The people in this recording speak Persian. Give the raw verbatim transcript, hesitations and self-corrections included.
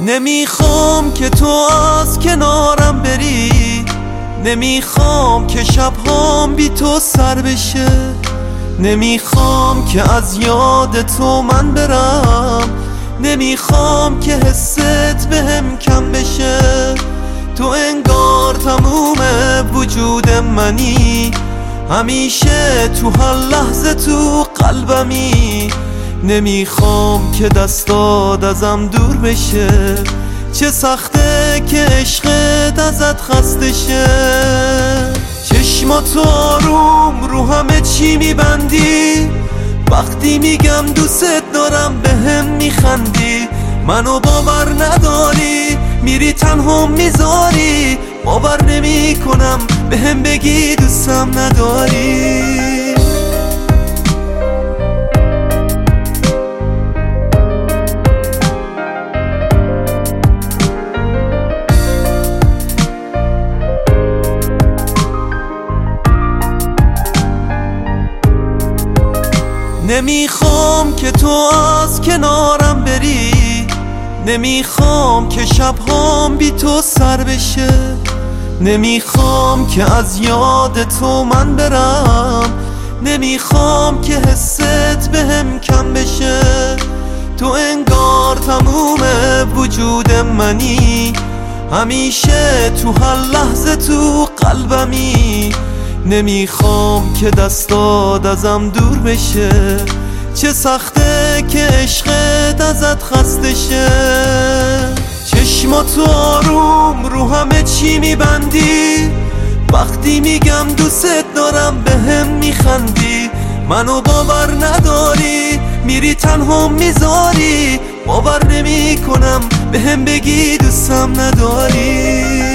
نمیخوام که تو از کنارم بری، نمیخوام که شبهام بی تو سر بشه، نمیخوام که از یاد تو من برم، نمیخوام که حست بهم کم بشه. تو انگار تموم وجود منی، همیشه تو هر لحظه تو قلبمی. نمیخوام که دستات ازم دور بشه، چه سخته که عشقت ازت خسته شه. چشماتو آروم رو همه چی میبندی، وقتی میگم دوست دارم بهم میخندی. منو باور نداری، میری تنها میذاری، باور نمی کنم بهم بگی دوستم نداری. نمیخوام که تو از کنارم بری، نمیخوام که شبهام بی تو سر بشه، نمیخوام که از یاد تو من برم، نمیخوام که حست بهم کم بشه. تو انگار تموم وجود منی، همیشه تو هر لحظه تو قلبمی. نمیخوام که دستات ازم دور بشه، چه سخته که عشقت ازت خسته شه. چشماتو آروم رو همه چی میبندی، وقتی میگم دوست دارم بهم میخندی. منو باور نداری، میری تنها میذاری، باور نمی کنم بهم بگی دوستم نداری.